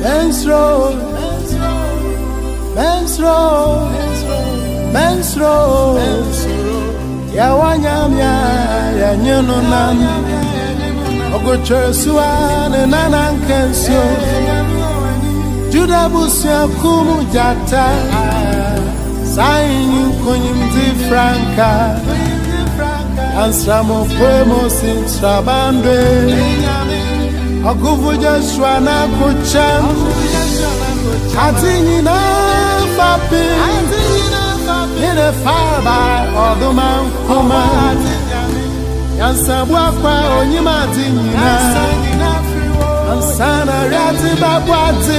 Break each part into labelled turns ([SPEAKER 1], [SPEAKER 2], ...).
[SPEAKER 1] Mensro, ya wanyamya ya nyunu nam, ogoche suane nanankensio, Juda busia kumu jata, saini kunyimzi franka, ansramo poemo sinstrabande, oguvu Joshua na kucham, atini na papi. In a fire by all the man kuma Yansabwa kwa onyimatinina Ansana riati babwati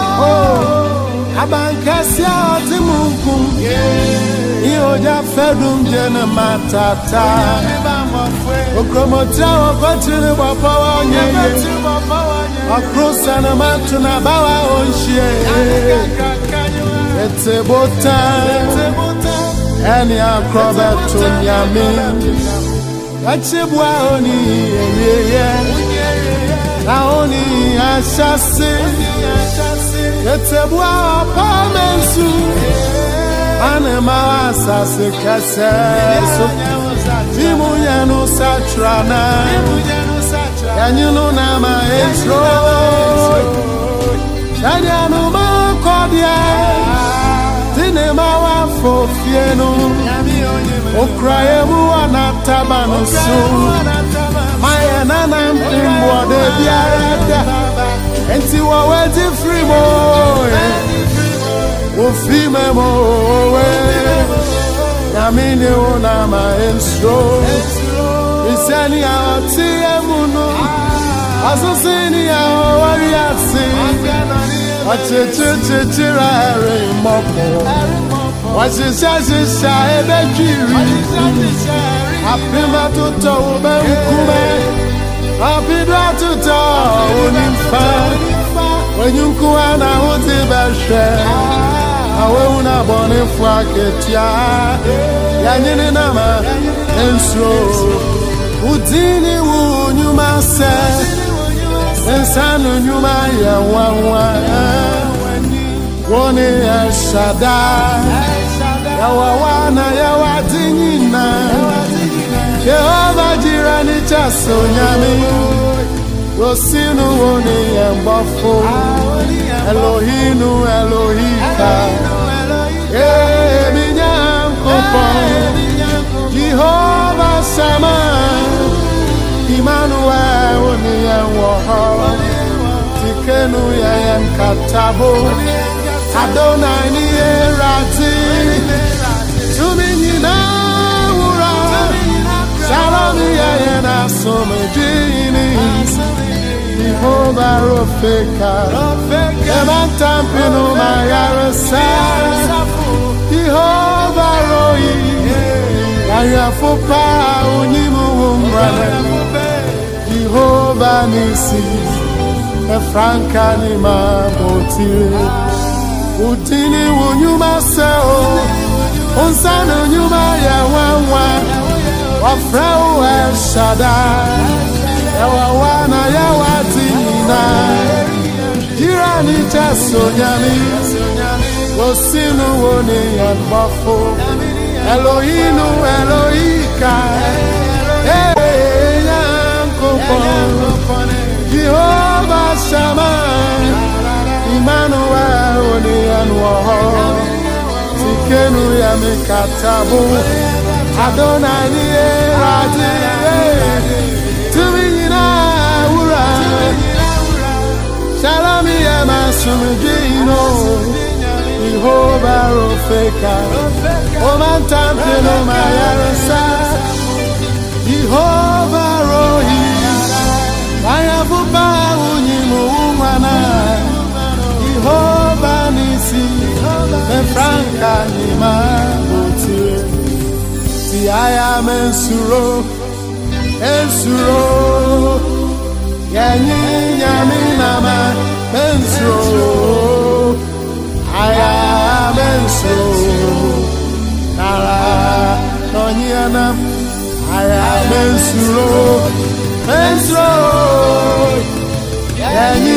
[SPEAKER 1] Abankasia oti munkum Ioja fedum jena matata Okromotia wakotini wapawa onyeye Akrosa na matu na bawa onshie Etebota Any acrobat to Yami Achibwa oni Naoni ashasi Etebwa pamensu Anema asasi kasesu Timu yanu satrana Yanyunu nama esro Shanyanu makodia Tinema wafo fienu Okrayebu anatabanu su Maya nana mpimbo de biarada Enti waweti frimo Ufime mowe Yamini unama ensro Iseni ya otie munu Asusini ya wariasi Wachichichirare mopo Wachisha ebekiri Apima tuto ubemkume Apidwa tuto unimfa Wenyunkuwa na utibeshe Awe unabonifwa ketia Yanyini nama ensro Udini unyuma se Ensanu nyuma ya wawa Wone ya shada Ya wawana ya wadinyina Yehova jirani chaso nyami Rosinu wone ya mbafo Elohinu Elohika Minyankopo Jehova sama Emmanuel wone ya waho Tikenu ya yankatabo Adonai ni erati Tumini wura Shalom ya yena somejini Jehovah Rofeka Emantampinu mayaresa Jehovah Roi Ayafupa unimu umbrane Jehovah Nisi Efranka ni mabotire Utini unyuma seo Unsana unyuma ya wawa Wafrau el Shaddai Ya wawana ya watina Jirani chaso nyami Osinu woni ya mbafo Elohinu Elohika Yankopo Jehovah Shammah Emmanuel oni anwo Tikenu ya mikatabu Adonai ni erati Tumina wura Shalom ya masumujino Jehovah Rofeka Omantampino mayarasa Jehovah Rohi Ayafupa unyimu umwana Jehovah Nisi Efranka ni mabuti Ti aya mensuro Ensuro Yanyi nyaminama Mensuro Aya mensuro Nara Nonyianam Aya mensuro Mensuro Yanyi